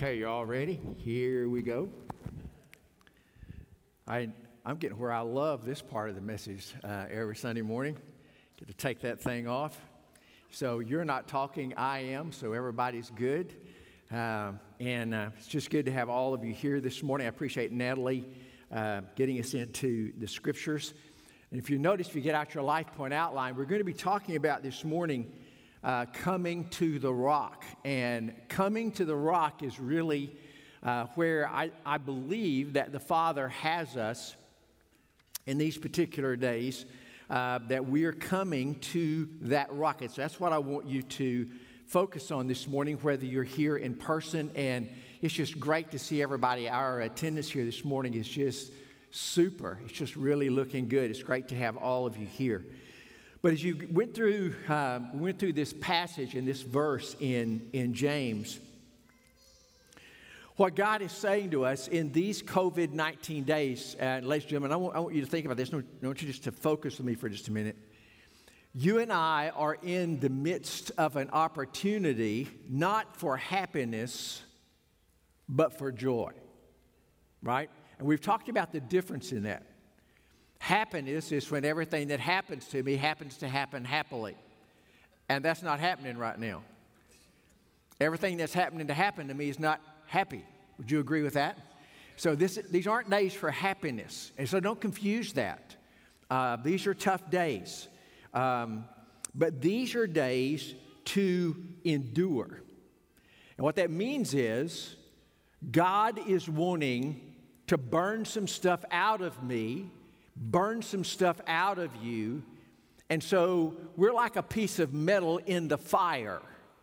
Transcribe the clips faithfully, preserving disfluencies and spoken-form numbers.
Okay, you all ready? Here we go. I, I'm getting where I love this part of the message uh, every Sunday morning. Get to take that thing off. So you're not talking, I am, so everybody's good. Uh, and uh, it's just good to have all of you here this morning. I appreciate Natalie uh, getting us into the scriptures. And if you notice, if you get out your life point outline, we're going to be talking about this morning Uh, coming to the rock. And coming to the rock is really uh, where I, I believe that the Father has us in these particular days, uh, that we are coming to that rock. And so that's what I want you to focus on this morning, whether you're here in person. And it's just great to see everybody. Our attendance here this morning is just super. It's just really looking good. It's great to have all of you here. But as you went through uh, went through this passage and this verse in, in James, what God is saying to us in these covid nineteen days, uh, ladies and gentlemen, I want, I want you to think about this. I want you just to focus with me for just a minute. You and I are in the midst of an opportunity, not for happiness, but for joy, right? And we've talked about the difference in that. Happiness is when everything that happens to me happens to happen happily. And that's not happening right now. Everything that's happening to happen to me is not happy. Would you agree with that? So this, these aren't days for happiness. And so don't confuse that. Uh, these are tough days. Um, but these are days to endure. And what that means is God is wanting to burn some stuff out of me, burn some stuff out of you. And so we're like a piece of metal in the fire.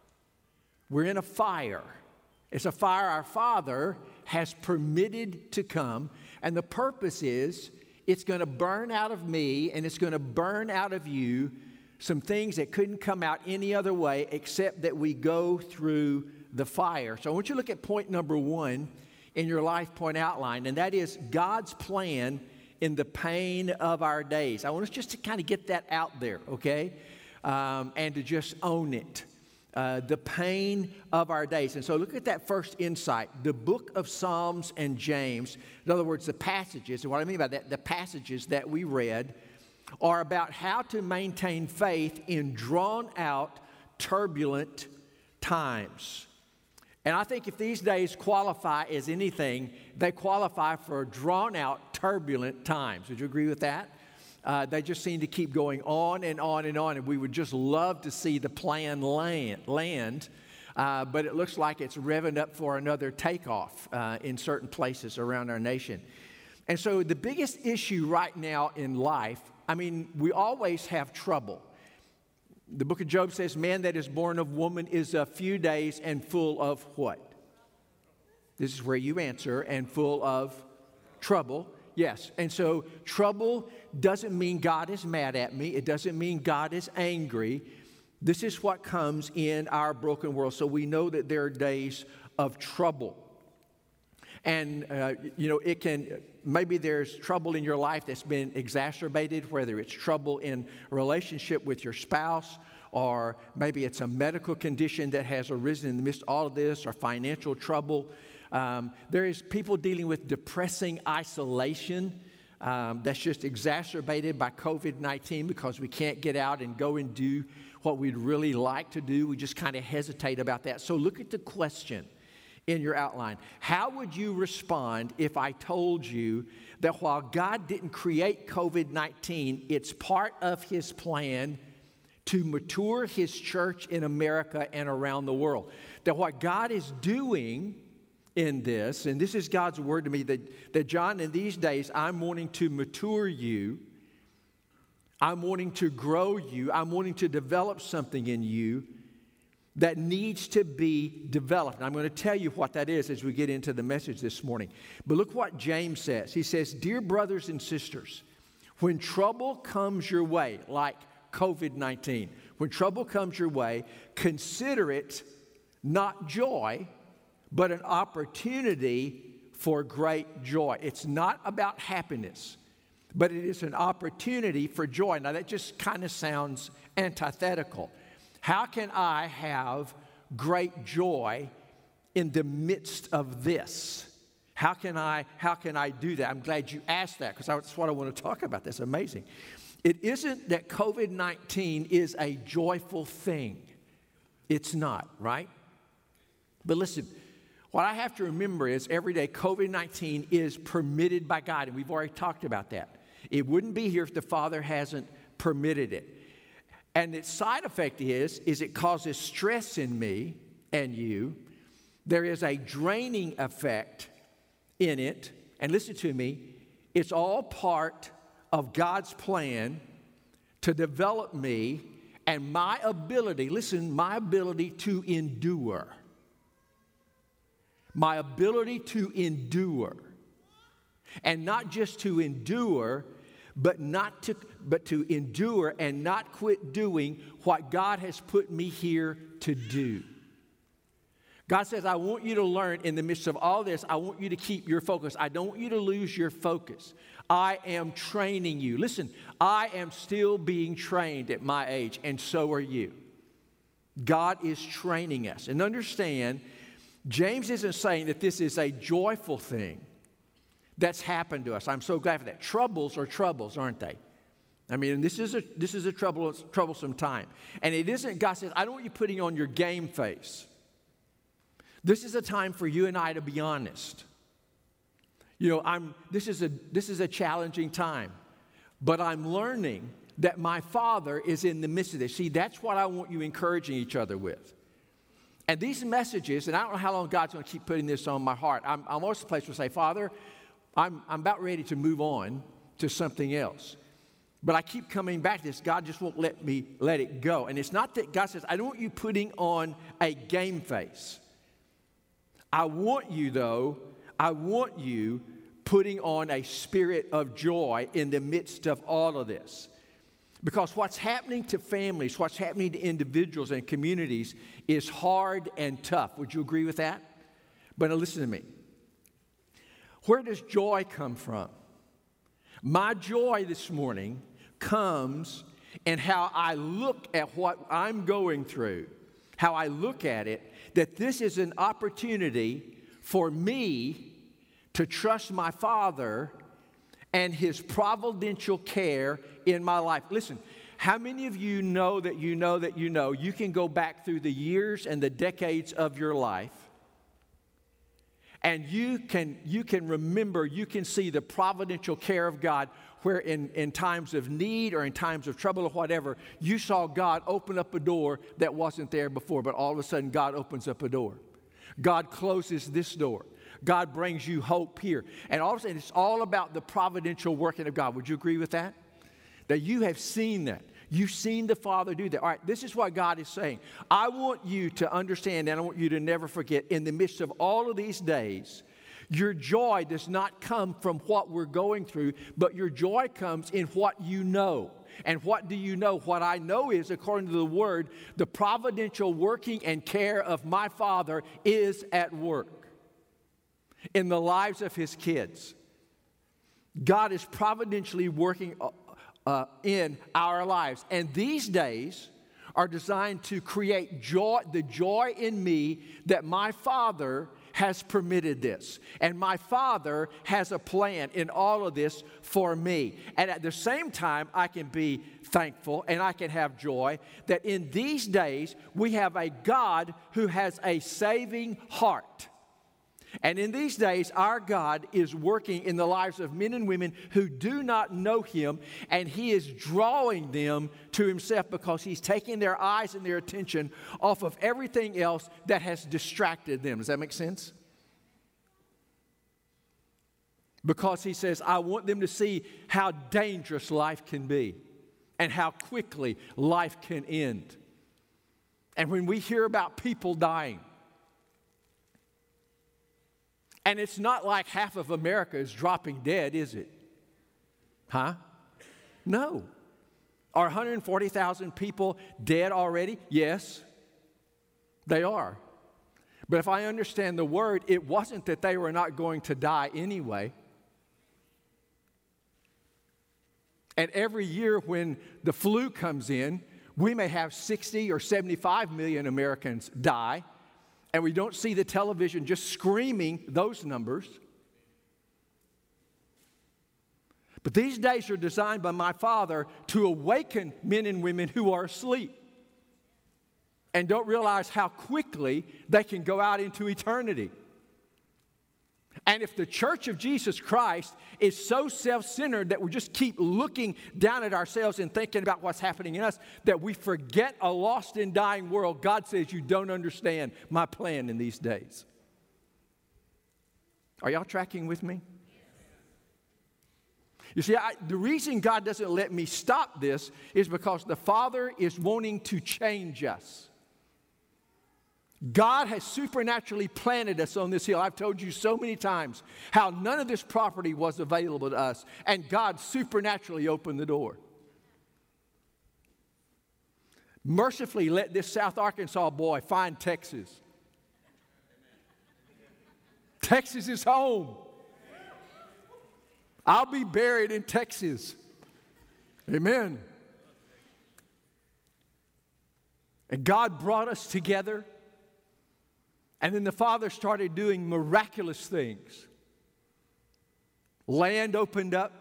We're in a fire. It's a fire our Father has permitted to come. And the purpose is it's going to burn out of me and it's going to burn out of you some things that couldn't come out any other way except that we go through the fire. So I want you to look at point number one in your life point outline, and that is God's plan in the pain of our days. I want us just to kind of get that out there, okay? Um, and to just own it. Uh, the pain of our days. And so look at that first insight. The book of Psalms and James, in other words, the passages, and what I mean by that, the passages that we read are about how to maintain faith in drawn out, turbulent times. And I think if these days qualify as anything, they qualify for drawn-out, turbulent times. Would you agree with that? Uh, they just seem to keep going on and on and on, and we would just love to see the plan land, land uh, but it looks like it's revving up for another takeoff uh, in certain places around our nation. And so the biggest issue right now in life, I mean, we always have trouble. The book of Job says, man that is born of woman is a few days and full of what? This is where you answer, and full of trouble. Yes, and so trouble doesn't mean God is mad at me. It doesn't mean God is angry. This is what comes in our broken world. So we know that there are days of trouble. And, uh, you know, it can, maybe there's trouble in your life that's been exacerbated, whether it's trouble in a relationship with your spouse, or maybe it's a medical condition that has arisen in the midst of all of this, or financial trouble. Um, there is people dealing with depressing isolation um, that's just exacerbated by covid nineteen because we can't get out and go and do what we'd really like to do. We just kind of hesitate about that. So look at the question in your outline. How would you respond if I told you that while God didn't create covid nineteen, it's part of His plan to mature His church in America and around the world? That what God is doing in this, and this is God's word to me, that, that John, in these days, I'm wanting to mature you. I'm wanting to grow you. I'm wanting to develop something in you that needs to be developed. And I'm going to tell you what that is as we get into the message this morning. But look what James says. He says, dear brothers and sisters, when trouble comes your way, like covid nineteen, when trouble comes your way, consider it not joy, but an opportunity for great joy. It's not about happiness, but it is an opportunity for joy. Now that just kind of sounds antithetical. How can I have great joy in the midst of this? How can I, how can I do that? I'm glad you asked that because that's what I want to talk about. That's amazing. It isn't that COVID nineteen is a joyful thing. It's not, right? But listen, what I have to remember is every day COVID nineteen is permitted by God, and we've already talked about that. It wouldn't be here if the Father hasn't permitted it. And its side effect is, is it causes stress in me and you. There is a draining effect in it. And listen to me, it's all part of God's plan to develop me and my ability, listen, my ability to endure. My ability to endure. And not just to endure, but not to but to endure and not quit doing what God has put me here to do. God says, I want you to learn in the midst of all this, I want you to keep your focus. I don't want you to lose your focus. I am training you. Listen, I am still being trained at my age, and so are you. God is training us. And understand, James isn't saying that this is a joyful thing that's happened to us. I'm so glad for that. Troubles are troubles, aren't they? I mean, this is a this is a trouble, troublesome time. And it isn't, God says, I don't want you putting on your game face. This is a time for you and I to be honest. You know, I'm this is a this is a challenging time. But I'm learning that my Father is in the midst of this. See, that's what I want you encouraging each other with. And these messages, and I don't know how long God's going to keep putting this on my heart. I'm, I'm almost the place where I say, Father, I'm, I'm about ready to move on to something else. But I keep coming back to this. God just won't let me let it go. And it's not that God says, I don't want you putting on a game face. I want you, though, I want you putting on a spirit of joy in the midst of all of this. Because what's happening to families, what's happening to individuals and communities is hard and tough. Would you agree with that? But now listen to me. Where does joy come from? My joy this morning comes in how I look at what I'm going through, how I look at it, that this is an opportunity for me to trust my Father and His providential care in my life. Listen, how many of you know that you know that you know you can go back through the years and the decades of your life, and you can, you can remember, you can see the providential care of God where in, in times of need or in times of trouble or whatever, you saw God open up a door that wasn't there before, but all of a sudden God opens up a door. God closes this door. God brings you hope here. And all of a sudden, it's all about the providential working of God. Would you agree with that? That you have seen that. You've seen the Father do that. All right, this is what God is saying. I want you to understand, and I want you to never forget, in the midst of all of these days, your joy does not come from what we're going through, but your joy comes in what you know. And what do you know? What I know is, according to the Word, the providential working and care of my Father is at work in the lives of His kids. God is providentially working uh, in our lives. And these days are designed to create joy, the joy in me that my Father has permitted this. And my Father has a plan in all of this for me. And at the same time, I can be thankful and I can have joy that in these days, we have a God who has a saving heart. And in these days, our God is working in the lives of men and women who do not know Him, and He is drawing them to Himself because He's taking their eyes and their attention off of everything else that has distracted them. Does that make sense? Because He says, I want them to see how dangerous life can be and how quickly life can end. And when we hear about people dying, and it's not like half of America is dropping dead, is it? Huh? No. Are one hundred forty thousand people dead already? Yes, they are. But if I understand the Word, it wasn't that they were not going to die anyway. And every year when the flu comes in, we may have sixty or seventy-five million Americans die. And we don't see the television just screaming those numbers. But these days are designed by my Father to awaken men and women who are asleep and don't realize how quickly they can go out into eternity. And if the church of Jesus Christ is so self-centered that we just keep looking down at ourselves and thinking about what's happening in us, that we forget a lost and dying world, God says, you don't understand my plan in these days. Are y'all tracking with me? You see, I, the reason God doesn't let me stop this is because the Father is wanting to change us. God has supernaturally planted us on this hill. I've told you so many times how none of this property was available to us, and God supernaturally opened the door. Mercifully let this South Arkansas boy find Texas. Texas is home. I'll be buried in Texas. Amen. And God brought us together. And then the Father started doing miraculous things. Land opened up.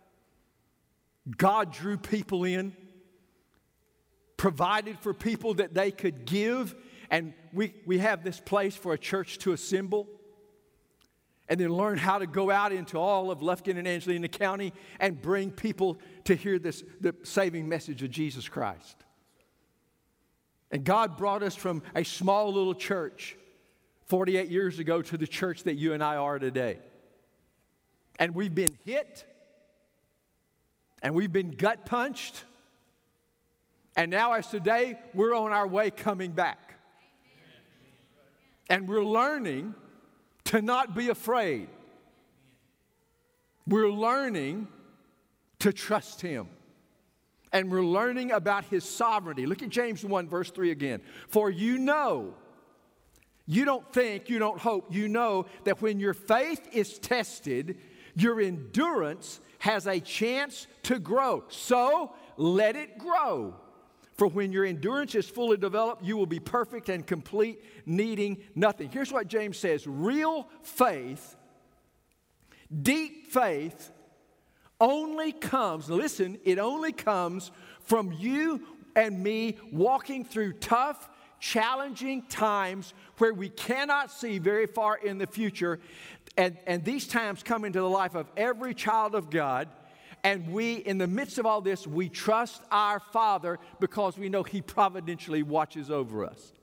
God drew people in. Provided for people that they could give. And we, we have this place for a church to assemble. And then learn how to go out into all of Lufkin and Angelina County and bring people to hear this, the saving message of Jesus Christ. And God brought us from a small little church forty-eight years ago to the church that you and I are today. And we've been hit. And we've been gut punched. And now as today, we're on our way coming back. And we're learning to not be afraid. We're learning to trust Him. And we're learning about His sovereignty. Look at James one, verse three again. For you know, you don't think, you don't hope, you know that when your faith is tested, your endurance has a chance to grow. So let it grow. For when your endurance is fully developed, you will be perfect and complete, needing nothing. Here's what James says. Real faith, deep faith, only comes, listen, it only comes from you and me walking through tough, challenging times where we cannot see very far in the future. And, and these times come into the life of every child of God. And we, in the midst of all this, we trust our Father because we know He providentially watches over us.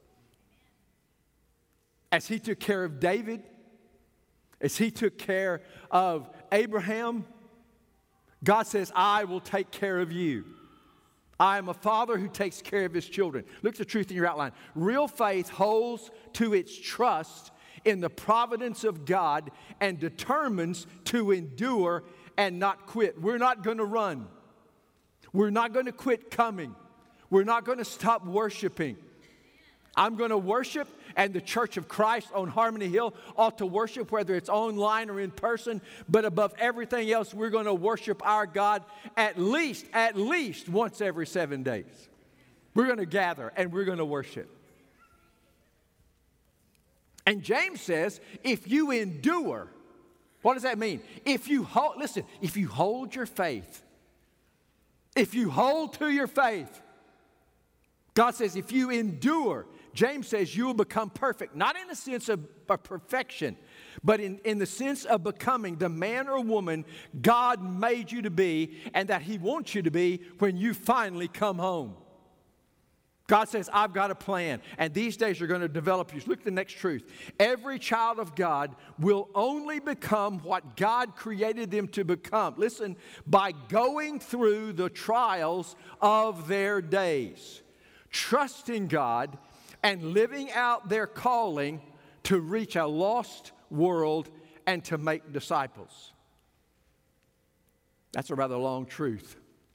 As He took care of David, as He took care of Abraham, God says, I will take care of you. I am a father who takes care of his children. Look at the truth in your outline. Real faith holds to its trust in the providence of God and determines to endure and not quit. We're not going to run. We're not going to quit coming. We're not going to stop worshiping. I'm going to worship, and the Church of Christ on Harmony Hill ought to worship, whether it's online or in person. But above everything else, we're going to worship our God at least, at least once every seven days. We're going to gather, and we're going to worship. And James says, if you endure, what does that mean? If you hold, listen, if you hold your faith, if you hold to your faith, God says, if you endure, James says you will become perfect, not in the sense of, of perfection, but in, in the sense of becoming the man or woman God made you to be and that He wants you to be when you finally come home. God says, I've got a plan, and these days are going to develop you. Look at the next truth. Every child of God will only become what God created them to become. Listen, by going through the trials of their days, trusting God and living out their calling to reach a lost world and to make disciples. That's a rather long truth.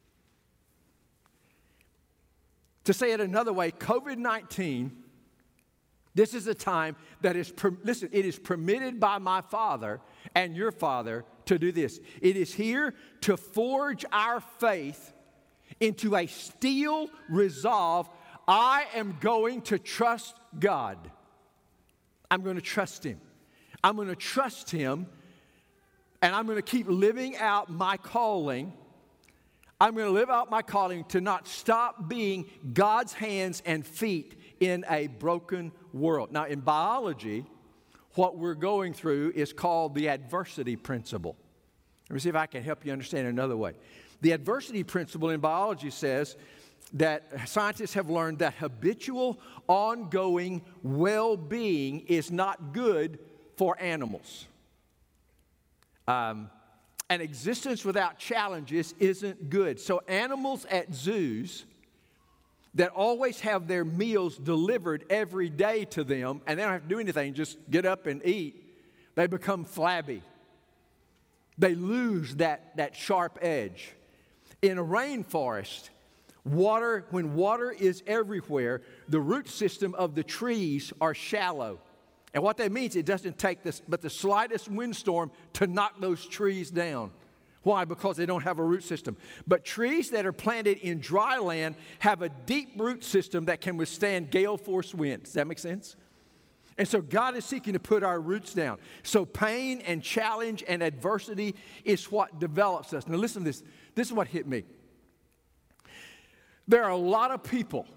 To say it another way, COVID nineteen, this is a time that is, per, listen, it is permitted by my Father and your Father to do this. It is here to forge our faith into a steel resolve. I am going to trust God. I'm going to trust Him. I'm going to trust Him, and I'm going to keep living out my calling. I'm going to live out my calling to not stop being God's hands and feet in a broken world. Now, in biology, what we're going through is called the adversity principle. Let me see if I can help you understand it another way. The adversity principle in biology says that scientists have learned that habitual, ongoing well-being is not good for animals. Um, an existence without challenges isn't good. So animals at zoos that always have their meals delivered every day to them, and they don't have to do anything, just get up and eat, they become flabby. They lose that, that sharp edge. In a rainforest, water, when water is everywhere, the root system of the trees are shallow. And what that means, it doesn't take this, but the slightest windstorm to knock those trees down. Why? Because they don't have a root system. But trees that are planted in dry land have a deep root system that can withstand gale force winds. Does that make sense? And so God is seeking to put our roots down. So pain and challenge and adversity is what develops us. Now listen to this. This is what hit me. There are a lot of people,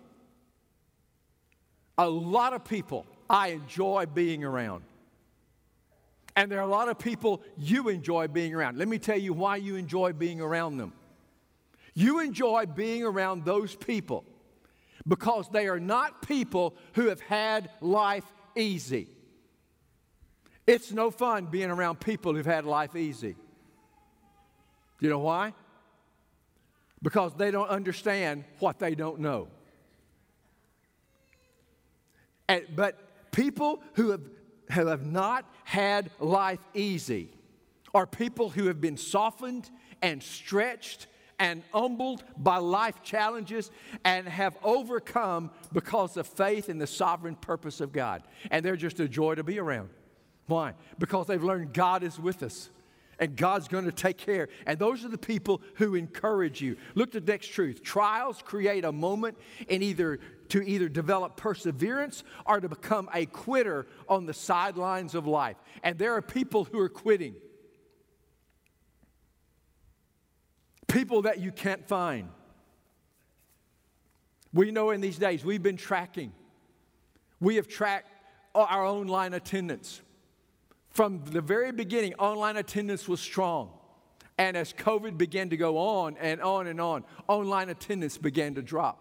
a lot of people I enjoy being around. And there are a lot of people you enjoy being around. Let me tell you why you enjoy being around them. You enjoy being around those people because they are not people who have had life easy. It's no fun being around people who've had life easy. You know why? Because they don't understand what they don't know. And, but people who have, who have not had life easy are people who have been softened and stretched and humbled by life challenges and have overcome because of faith in the sovereign purpose of God. And they're just a joy to be around. Why? Because they've learned God is with us. And God's going to take care. And those are the people who encourage you. Look at the next truth. Trials create a moment in either to either develop perseverance or to become a quitter on the sidelines of life. And there are people who are quitting. People that you can't find. We know in these days we've been tracking. We have tracked our online attendance. From the very beginning, online attendance was strong. And as COVID began to go on and on and on, online attendance began to drop.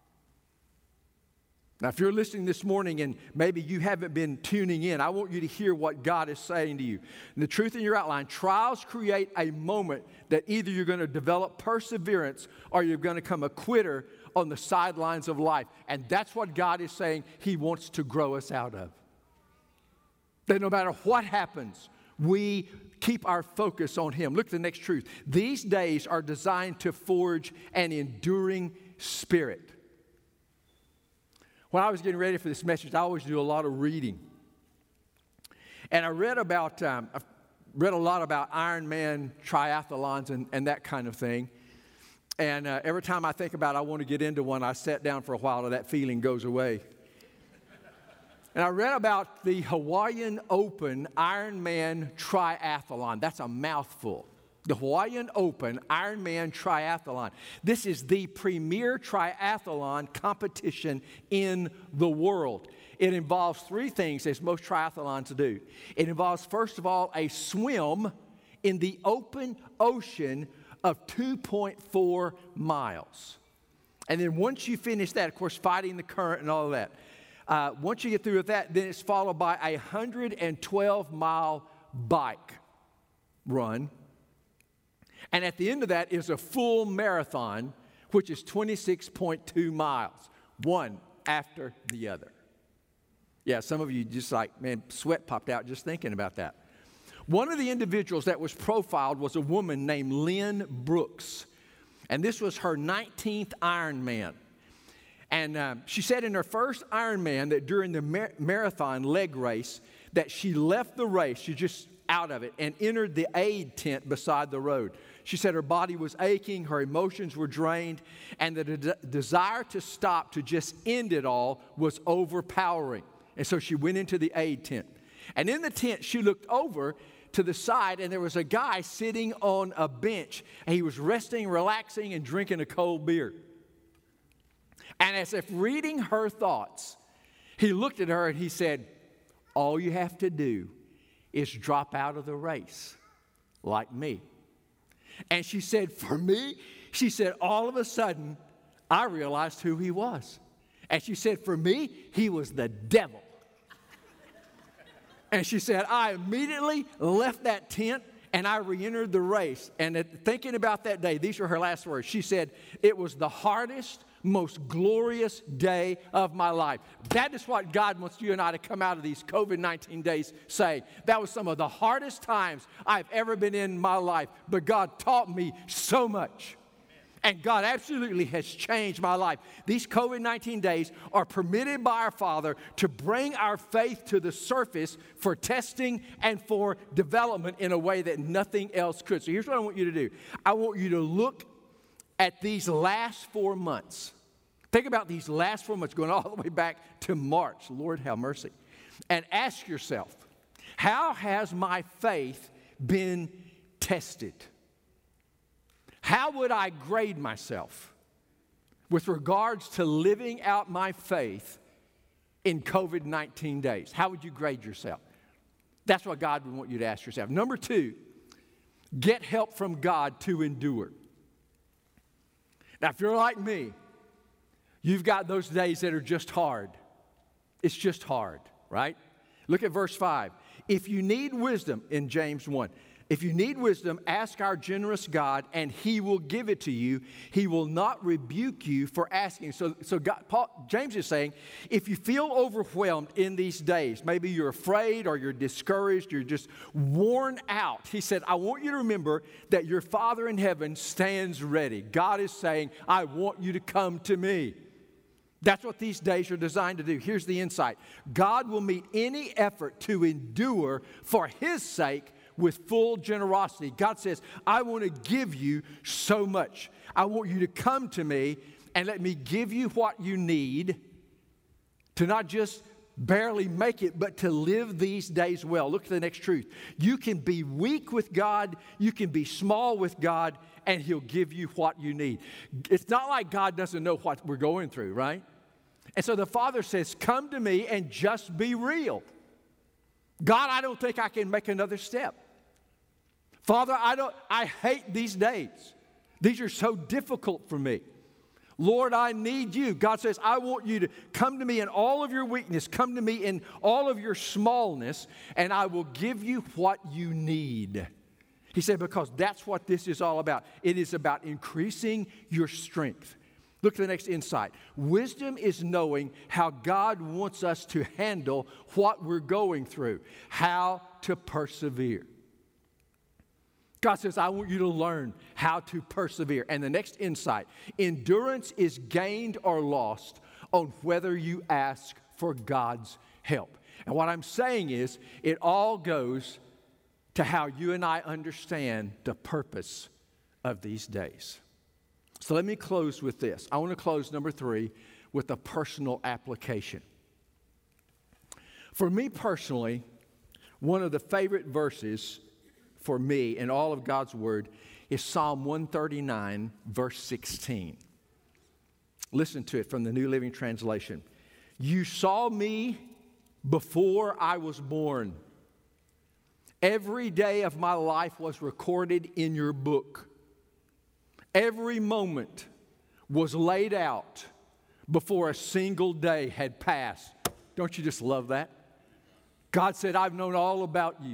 Now, if you're listening this morning and maybe you haven't been tuning in, I want you to hear what God is saying to you. And the truth in your outline, trials create a moment that either you're going to develop perseverance or you're going to become a quitter on the sidelines of life. And that's what God is saying He wants to grow us out of. That no matter what happens, we keep our focus on Him. Look at the next truth. These days are designed to forge an enduring spirit. When I was getting ready for this message, I always do a lot of reading. And I read about, um, I've read a lot about Ironman triathlons and, and that kind of thing. And uh, every time I think about it, I want to get into one, I sit down for a while and that feeling goes away. And I read about the Hawaiian Open Ironman Triathlon. That's a mouthful. The Hawaiian Open Ironman Triathlon. This is the premier triathlon competition in the world. It involves three things, as most triathlons do. It involves, first of all, a swim in the open ocean of two point four miles. And then once you finish that, of course, fighting the current and all of that. Uh, once you get through with that, then it's followed by a one hundred twelve mile bike run. And at the end of that is a full marathon, which is twenty-six point two miles, one after the other. Yeah, some of you just like, man, sweat popped out just thinking about that. One of the individuals that was profiled was a woman named Lynn Brooks. And this was her nineteenth Ironman. And um, she said in her first Ironman that during the mar- marathon leg race that she left the race, she just out of it, and entered the aid tent beside the road. She said her body was aching, her emotions were drained, and the de- desire to stop, to just end it all, was overpowering. And so she went into the aid tent. And in the tent, she looked over to the side, and there was a guy sitting on a bench. And he was resting, relaxing, and drinking a cold beer. And as if reading her thoughts, he looked at her and he said, all you have to do is drop out of the race like me. And she said, for me, she said, all of a sudden, I realized who he was. And she said, for me, he was the devil. And she said, I immediately left that tent and I re-entered the race. And at, thinking about that day, these were her last words. She said, it was the hardest, most glorious day of my life. That is what God wants you and I to come out of these covid nineteen days saying. That was some of the hardest times I've ever been in my life. But God taught me so much. And God absolutely has changed my life. These covid nineteen days are permitted by our Father to bring our faith to the surface for testing and for development in a way that nothing else could. So here's what I want you to do. I want you to look at these last four months. Think about these last four months going all the way back to March. Lord, have mercy. And ask yourself, how has my faith been tested? How would I grade myself with regards to living out my faith in covid nineteen days? How would you grade yourself? That's what God would want you to ask yourself. Number two, get help from God to endure. Now, if you're like me, you've got those days that are just hard. It's just hard, right? Look at verse five. If you need wisdom, in James one, if you need wisdom, ask our generous God, and He will give it to you. He will not rebuke you for asking. So, so God, Paul, James is saying, if you feel overwhelmed in these days, maybe you're afraid or you're discouraged, you're just worn out. He said, I want you to remember that your Father in heaven stands ready. God is saying, I want you to come to me. That's what these days are designed to do. Here's the insight. God will meet any effort to endure for His sake with full generosity. God says, I want to give you so much. I want you to come to me and let me give you what you need to not just barely make it, but to live these days well. Look at the next truth. You can be weak with God, you can be small with God, and He'll give you what you need. It's not like God doesn't know what we're going through, right? And so the Father says, come to me and just be real. God, I don't think I can make another step. Father, I don't, I hate these days. These are so difficult for me. Lord, I need you. God says, I want you to come to me in all of your weakness, come to me in all of your smallness, and I will give you what you need. He said, because that's what this is all about. It is about increasing your strength. Look at the next insight. Wisdom is knowing how God wants us to handle what we're going through, how to persevere. God says, I want you to learn how to persevere. And the next insight, endurance is gained or lost on whether you ask for God's help. And what I'm saying is, it all goes to how you and I understand the purpose of these days. So let me close with this. I want to close, number three, with a personal application. For me personally, one of the favorite verses for me in all of God's Word is Psalm one thirty-nine, verse sixteen. Listen to it from the New Living Translation. You saw me before I was born. Every day of my life was recorded in your book. Every moment was laid out before a single day had passed. Don't you just love that? God said, I've known all about you.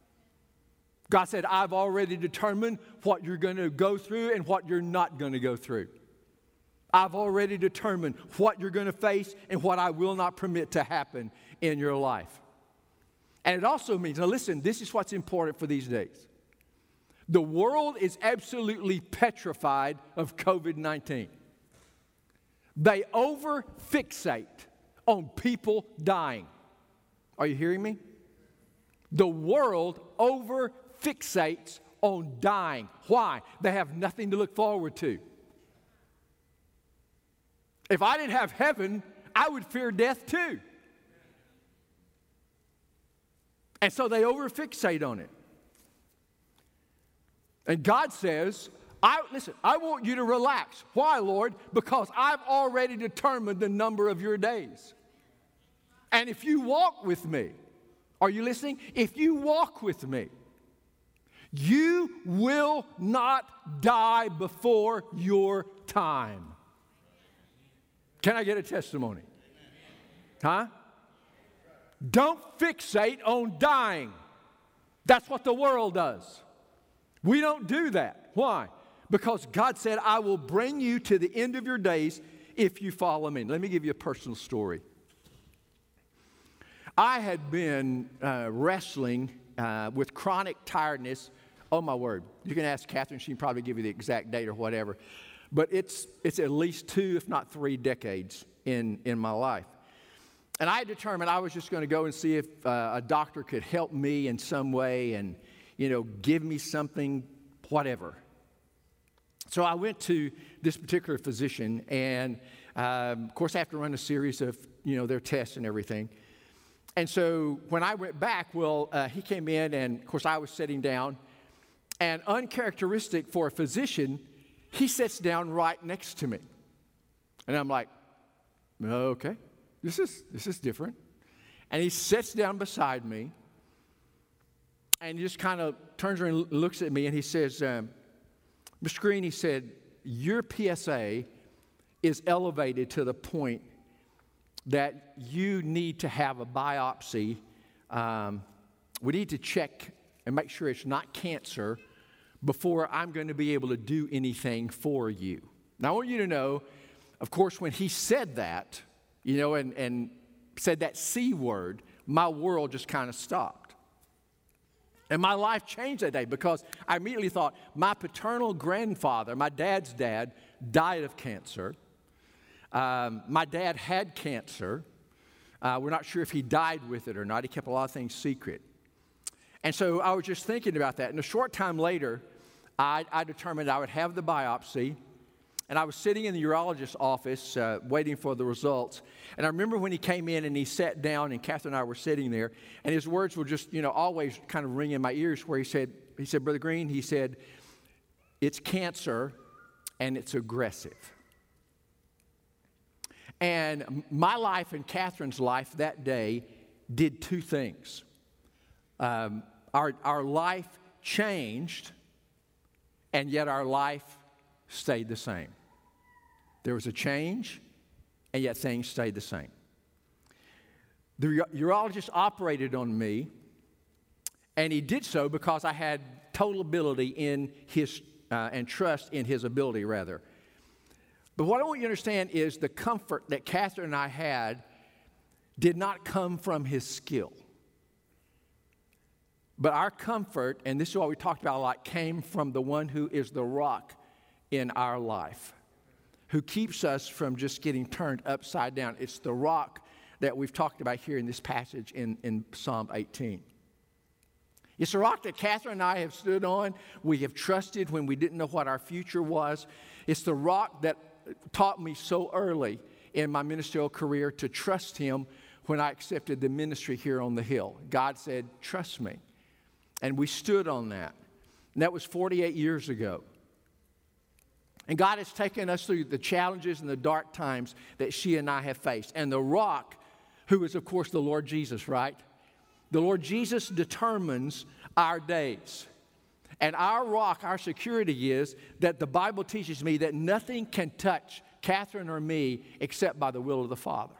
God said, I've already determined what you're going to go through and what you're not going to go through. I've already determined what you're going to face and what I will not permit to happen in your life. And it also means, now listen, this is what's important for these days. The world is absolutely petrified of covid nineteen. They over-fixate on people dying. Are you hearing me? The world over-fixates on dying. Why? They have nothing to look forward to. If I didn't have heaven, I would fear death too. And so they overfixate on it. And God says, I, listen, I want you to relax. Why, Lord? Because I've already determined the number of your days. And if you walk with me, are you listening? If you walk with me, you will not die before your time. Can I get a testimony? Huh? Don't fixate on dying. That's what the world does. We don't do that. Why? Because God said, I will bring you to the end of your days if you follow me. Let me give you a personal story. I had been uh, wrestling uh, with chronic tiredness. Oh, my word. You can ask Catherine. She can probably give you the exact date or whatever. But it's it's at least two, if not three decades in, in my life. And I determined I was just going to go and see if uh, a doctor could help me in some way and, you know, give me something, whatever. So I went to this particular physician, and um, of course I have to run a series of, you know, their tests and everything. And so when I went back, well, uh, he came in, and of course I was sitting down, and uncharacteristic for a physician, he sits down right next to me. And I'm like, okay, this is this is different. And he sits down beside me, and he just kind of turns around and looks at me, and he says, um, Mister Green, he said, your P S A is elevated to the point that you need to have a biopsy. Um, we need to check and make sure it's not cancer before I'm going to be able to do anything for you. Now, I want you to know, of course, when he said that, you know, and, and said that C word, my world just kind of stopped. And my life changed that day because I immediately thought my paternal grandfather, my dad's dad, died of cancer. Um, my dad had cancer. Uh, we're not sure if he died with it or not. He kept a lot of things secret. And so I was just thinking about that. And a short time later, I, I determined I would have the biopsy. And I was sitting in the urologist's office uh, waiting for the results. And I remember when he came in and he sat down, and Catherine and I were sitting there, and his words were just, you know, always kind of ring in my ears, where he said, he said, Brother Green, he said, it's cancer and it's aggressive. And my life and Catherine's life that day did two things. Um, our, our life changed, and yet our life stayed the same. There was a change, and yet things stayed the same. The urologist operated on me, and he did so because I had total ability in his, uh, and trust in his ability, rather. But what I want you to understand is the comfort that Catherine and I had did not come from his skill. But our comfort, and this is what we talked about a lot, came from the one who is the rock in our life, who keeps us from just getting turned upside down. It's the rock that we've talked about here in this passage in, in Psalm eighteen. It's a rock that Catherine and I have stood on. We have trusted when we didn't know what our future was. It's the rock that taught me so early in my ministerial career to trust him when I accepted the ministry here on the hill. God said, trust me. And we stood on that. And that was forty-eight years ago. And God has taken us through the challenges and the dark times that she and I have faced. And the rock, who is, of course, the Lord Jesus, right? The Lord Jesus determines our days. And our rock, our security is that the Bible teaches me that nothing can touch Catherine or me except by the will of the Father.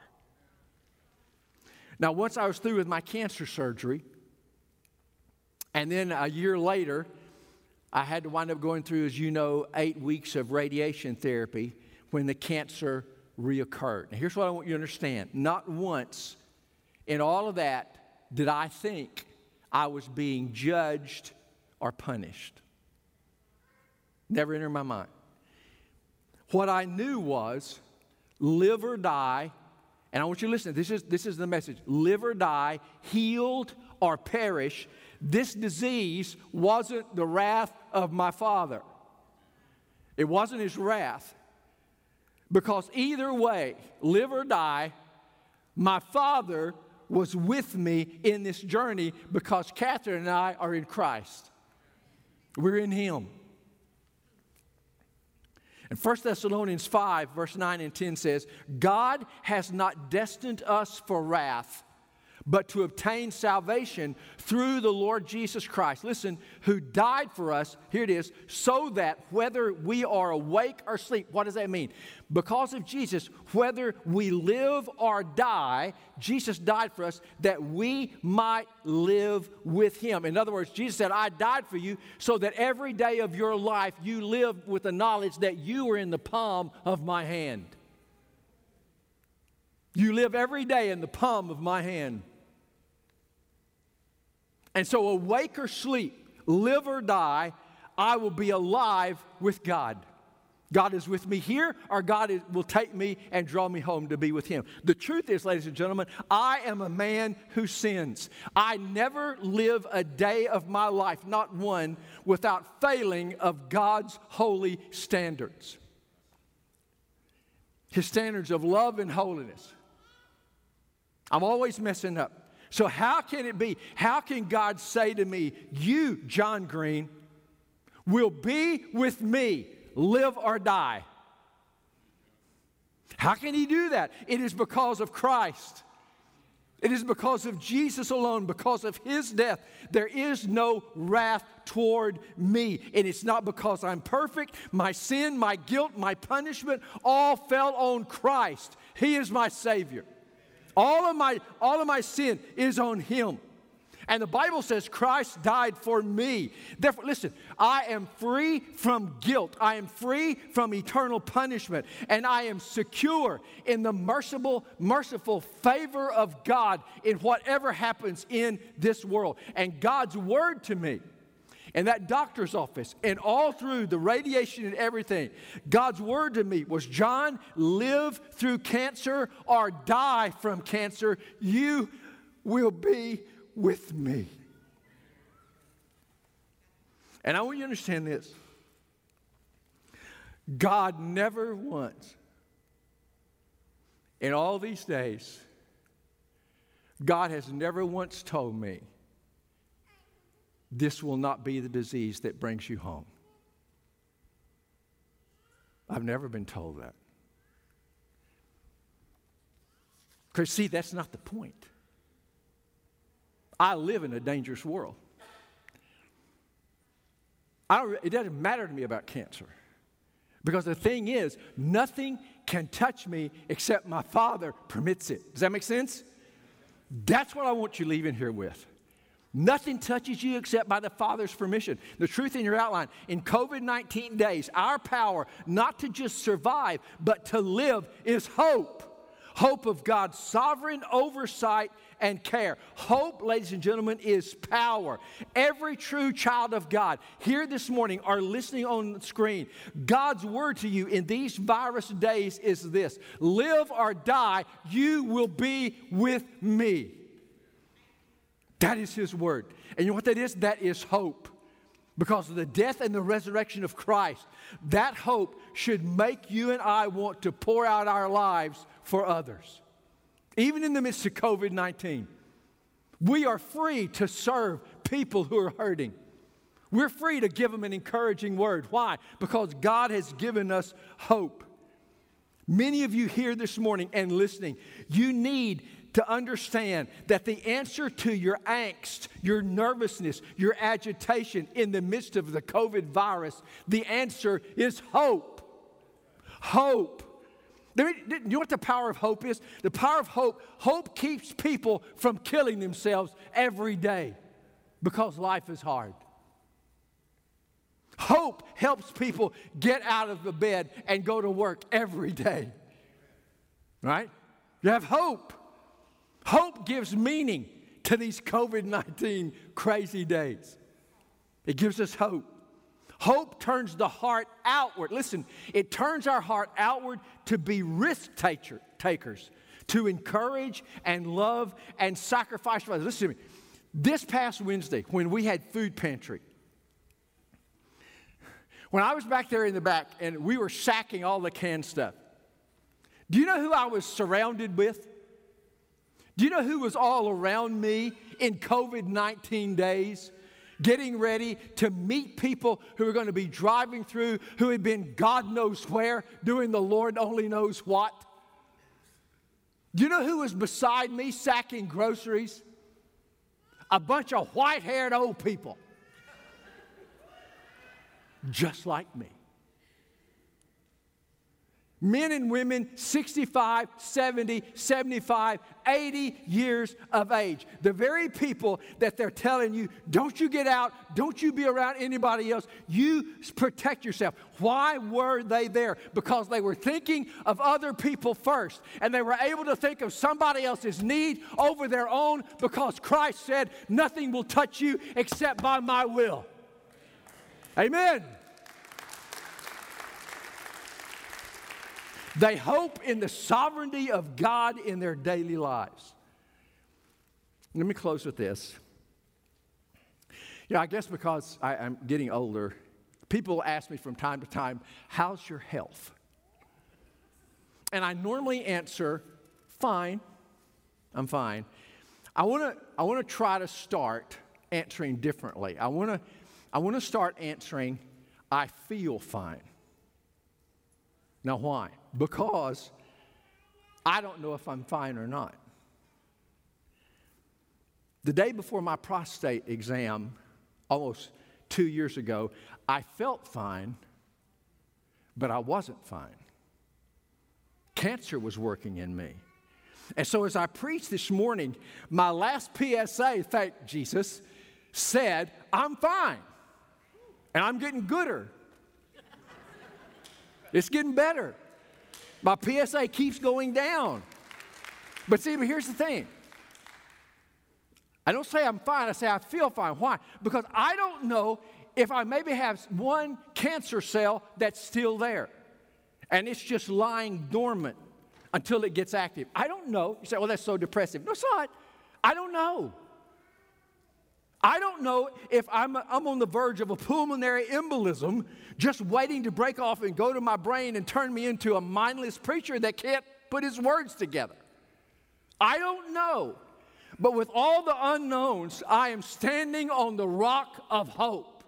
Now, once I was through with my cancer surgery, and then a year later, I had to wind up going through, as you know, eight weeks of radiation therapy when the cancer reoccurred. Now, here's what I want you to understand. Not once in all of that did I think I was being judged or punished. Never entered my mind. What I knew was live or die, and I want you to listen, this is, this is the message. Live or die, healed or perish. This disease wasn't the wrath of my Father. It wasn't his wrath. Because either way, live or die, my Father was with me in this journey because Catherine and I are in Christ. We're in Him. And First Thessalonians five, verse nine and ten says, God has not destined us for wrath, but to obtain salvation through the Lord Jesus Christ. Listen, who died for us, here it is, so that whether we are awake or asleep, what does that mean? Because of Jesus, whether we live or die, Jesus died for us that we might live with Him. In other words, Jesus said, I died for you so that every day of your life you live with the knowledge that you are in the palm of my hand. You live every day in the palm of my hand. And so awake or sleep, live or die, I will be alive with God. God is with me here, or God is, will take me and draw me home to be with Him. The truth is, ladies and gentlemen, I am a man who sins. I never live a day of my life, not one, without failing of God's holy standards. His standards of love and holiness. I'm always messing up. So how can it be? How can God say to me, you, John Green, will be with me, live or die? How can He do that? It is because of Christ. It is because of Jesus alone, because of His death. There is no wrath toward me. And it's not because I'm perfect. My sin, my guilt, my punishment all fell on Christ. He is my Savior. All of my, all of my sin is on Him. And the Bible says Christ died for me. Therefore, listen, I am free from guilt. I am free from eternal punishment. And I am secure in the merciful, merciful favor of God in whatever happens in this world. And God's word to me, in that doctor's office, and all through the radiation and everything, God's word to me was, John, live through cancer or die from cancer. You will be with me. And I want you to understand this. God never once, in all these days, God has never once told me, this will not be the disease that brings you home. I've never been told that. Because, see, that's not the point. I live in a dangerous world. I don't, it doesn't matter to me about cancer. Because the thing is, nothing can touch me except my Father permits it. Does that make sense? That's what I want you leaving here with. Nothing touches you except by the Father's permission. The truth in your outline, in COVID nineteen days, our power not to just survive, but to live is hope. Hope of God's sovereign oversight and care. Hope, ladies and gentlemen, is power. Every true child of God here this morning or listening on the screen, God's word to you in these virus days is this: live or die, you will be with me. That is His word. And you know what that is? That is hope. Because of the death and the resurrection of Christ, that hope should make you and I want to pour out our lives for others. Even in the midst of COVID nineteen, we are free to serve people who are hurting. We're free to give them an encouraging word. Why? Because God has given us hope. Many of you here this morning and listening, you need to understand that the answer to your angst, your nervousness, your agitation in the midst of the COVID virus, the answer is hope. Hope. You know what the power of hope is? The power of hope, hope keeps people from killing themselves every day because life is hard. Hope helps people get out of the bed and go to work every day. Right? You have hope. Hope gives meaning to these COVID nineteen crazy days. It gives us hope. Hope turns the heart outward. Listen, it turns our heart outward to be risk taker, takers, to encourage and love and sacrifice for others. Listen to me. This past Wednesday, when we had food pantry, when I was back there in the back and we were sacking all the canned stuff, do you know who I was surrounded with? Do you know who was all around me in COVID nineteen days, getting ready to meet people who were going to be driving through, who had been God knows where, doing the Lord only knows what? Do you know who was beside me sacking groceries? A bunch of white-haired old people. Just like me. Men and women, sixty-five, seventy, seventy-five, eighty years of age. The very people that they're telling you, don't you get out, don't you be around anybody else, you protect yourself. Why were they there? Because they were thinking of other people first, and they were able to think of somebody else's need over their own, because Christ said, nothing will touch you except by my will. Amen. They hope in the sovereignty of God in their daily lives. Let me close with this. Yeah, I guess because I, I'm getting older, people ask me from time to time, how's your health? And I normally answer, fine. I'm fine. I want to I want to try to start answering differently. I want to I want to start answering, I feel fine. Now, why? Because I don't know if I'm fine or not. The day before my prostate exam, almost two years ago, I felt fine, but I wasn't fine. Cancer was working in me. And so as I preached this morning, my last P S A, thank Jesus, said, I'm fine, and I'm getting gooder. It's getting better. My P S A keeps going down. But see, but here's the thing. I don't say I'm fine. I say I feel fine. Why? Because I don't know if I maybe have one cancer cell that's still there. And it's just lying dormant until it gets active. I don't know. You say, well, that's so depressive. No, it's not. I don't know. I don't know if I'm, I'm on the verge of a pulmonary embolism just waiting to break off and go to my brain and turn me into a mindless preacher that can't put his words together. I don't know. But with all the unknowns, I am standing on the rock of hope.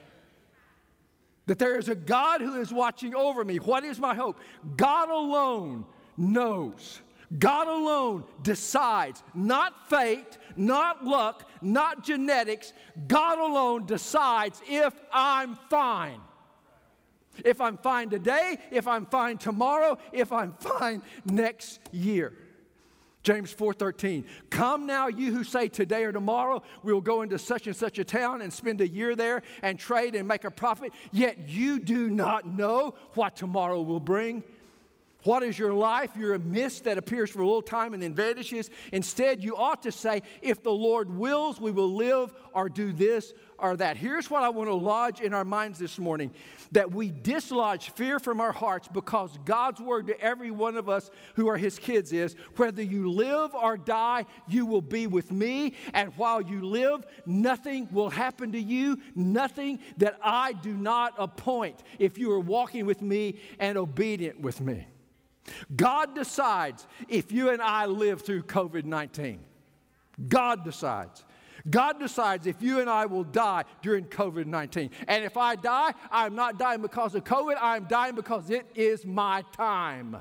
That there is a God who is watching over me. What is my hope? God alone knows. God alone decides, not fate, not luck, not genetics. God alone decides if I'm fine. If I'm fine today, if I'm fine tomorrow, if I'm fine next year. James four thirteen, come now you who say today or tomorrow we'll go into such and such a town and spend a year there and trade and make a profit, yet you do not know what tomorrow will bring. What is your life? You're a mist that appears for a little time and then vanishes. Instead, you ought to say, if the Lord wills, we will live or do this or that. Here's what I want to lodge in our minds this morning, that we dislodge fear from our hearts, because God's word to every one of us who are his kids is, whether you live or die, you will be with me. And while you live, nothing will happen to you, nothing that I do not appoint, if you are walking with me and obedient with me. God decides if you and I live through COVID nineteen. God decides. God decides if you and I will die during COVID nineteen. And if I die, I'm not dying because of COVID. I'm dying because it is my time.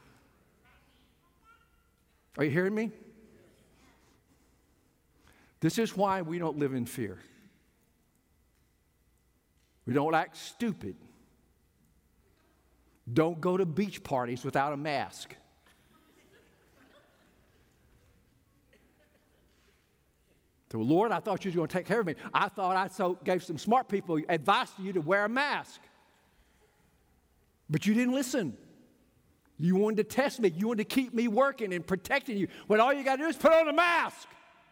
Are you hearing me? This is why we don't live in fear. We don't act stupid. Don't go to beach parties without a mask. So, Lord, I thought you were going to take care of me. I thought I so gave some smart people advice to you to wear a mask. But you didn't listen. You wanted to test me. You wanted to keep me working and protecting you, when all you got to do is put on a mask.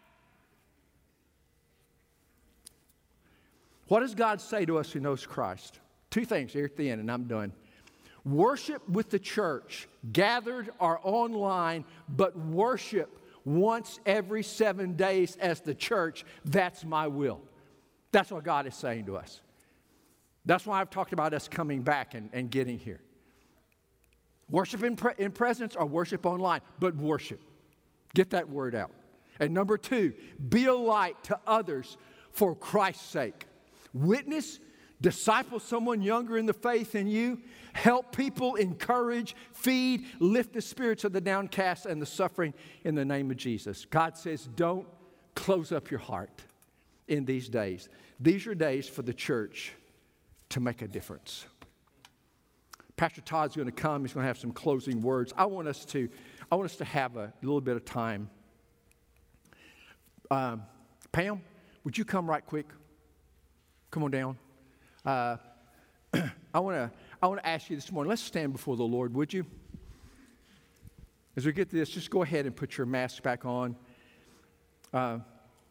What does God say to us who knows Christ? Two things here at the end, and I'm done. Worship with the church, gathered or online, but worship once every seven days as the church. That's my will. That's what God is saying to us. That's why I've talked about us coming back and, and getting here. Worship in, pre- in presence or worship online, but worship. Get that word out. And number two, be a light to others for Christ's sake. Witness, disciple someone younger in the faith than you. Help people, encourage, feed, lift the spirits of the downcast and the suffering in the name of Jesus. God says, don't close up your heart in these days. These are days for the church to make a difference. Pastor Todd's going to come. He's going to have some closing words. I want us to, I want us to have a little bit of time. Um, Pam, would you come right quick? Come on down. Uh, I want to I want to ask you this morning, let's stand before the Lord, would you? As we get to this, just go ahead and put your mask back on. Uh,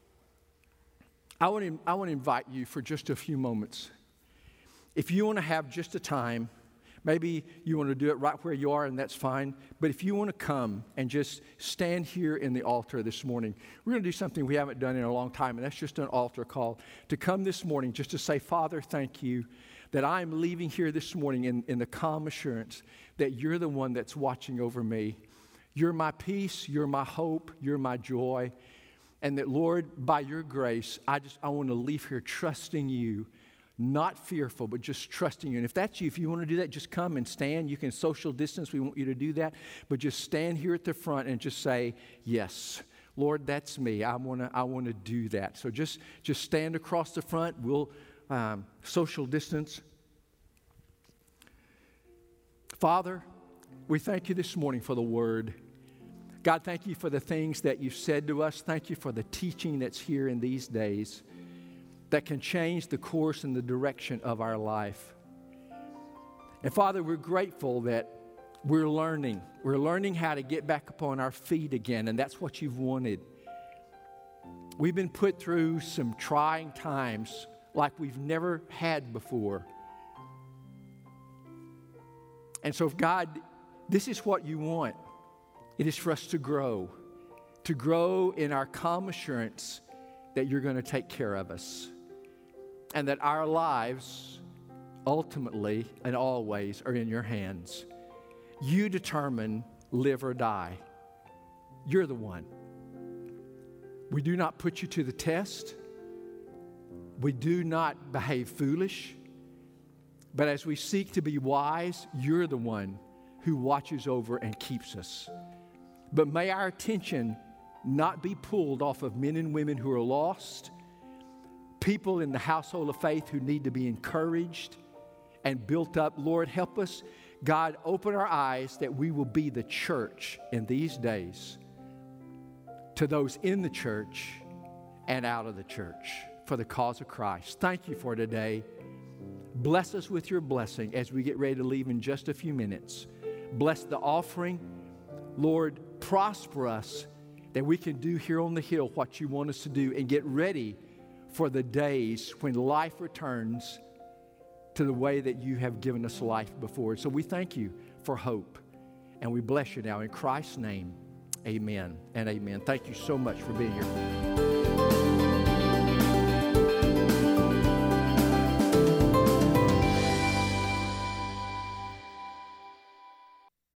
I want to I want to invite you for just a few moments. If you want to have just a time, maybe you want to do it right where you are, and that's fine. But if you want to come and just stand here in the altar this morning, we're going to do something we haven't done in a long time, and that's just an altar call. To come this morning just to say, Father, thank you that I am leaving here this morning in, in the calm assurance that you're the one that's watching over me. You're my peace, you're my hope, you're my joy. And that, Lord, by your grace, I just I want to leave here trusting you. Not fearful, but just trusting you. And if that's you, if you want to do that, just come and stand. You can social distance. We want you to do that. But just stand here at the front and just say, yes, Lord, that's me. I want to I want to do that. So just, just stand across the front. We'll um, social distance. Father, we thank you this morning for the word. God, thank you for the things that you've said to us. Thank you for the teaching that's here in these days that can change the course and the direction of our life. And Father, we're grateful that we're learning. We're learning how to get back upon our feet again, and that's what you've wanted. We've been put through some trying times like we've never had before. And so, God, this is what you want. It is for us to grow, to grow in our calm assurance that you're going to take care of us. And that our lives, ultimately and always, are in your hands. You determine live or die. You're the one. We do not put you to the test. We do not behave foolish. But as we seek to be wise, you're the one who watches over and keeps us. But may our attention not be pulled off of men and women who are lost, people in the household of faith who need to be encouraged and built up. Lord, help us. God, open our eyes that we will be the church in these days to those in the church and out of the church for the cause of Christ. Thank you for today. Bless us with your blessing as we get ready to leave in just a few minutes. Bless the offering. Lord, prosper us that we can do here on the hill what you want us to do and get ready for the days when life returns to the way that you have given us life before. So we thank you for hope, and we bless you now in Christ's name. Amen and amen. Thank you so much for being here.